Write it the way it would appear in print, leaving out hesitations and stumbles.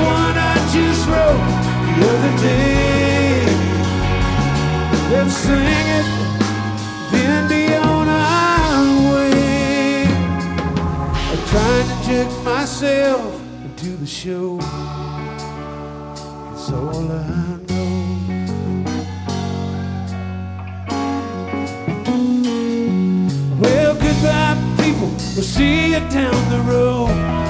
one I just wrote the other day. Let's sing it, then be on our way. I'm trying to jerk myself into the show. It's all I know. Well, goodbye, people. We'll see you down the road.